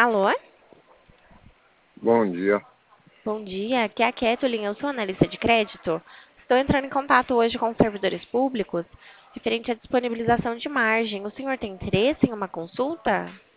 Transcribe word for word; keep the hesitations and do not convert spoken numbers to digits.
Alô? Bom dia. Bom dia, aqui é a Kathleen, eu sou analista de crédito. Estou entrando em contato hoje com os servidores públicos referente à disponibilização de margem. O senhor tem interesse em uma consulta?